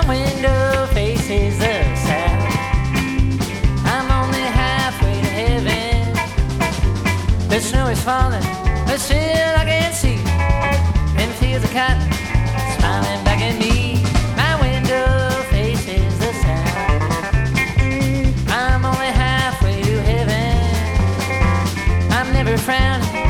window faces the south. I'm only halfway to heaven. The snow is falling, but still I can see them fields of cotton smiling back at me. My window faces the south. I'm only halfway to heaven. I'm never frowning,